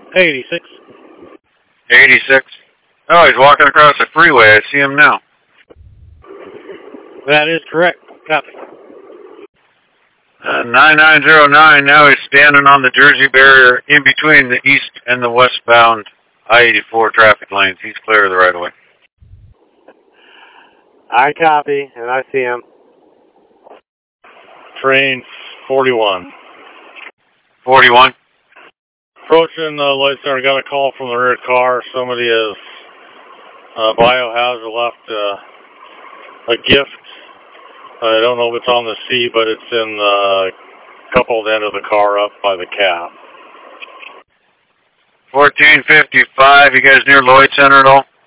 86. 86. Oh, he's walking across the freeway. I see him now. That is correct. Copy. 9909, now he's standing on the Jersey barrier in between the east and the westbound I-84 traffic lanes. He's clear of the right-of-way. I copy, and I see him. Train 41. 41. Approaching the light center, got a call from the rear car. Somebody has biohazard left a gift. I don't know if it's on the seat, but it's in the coupled end of the car up by the cab. 1455, you guys near Lloyd Center at all?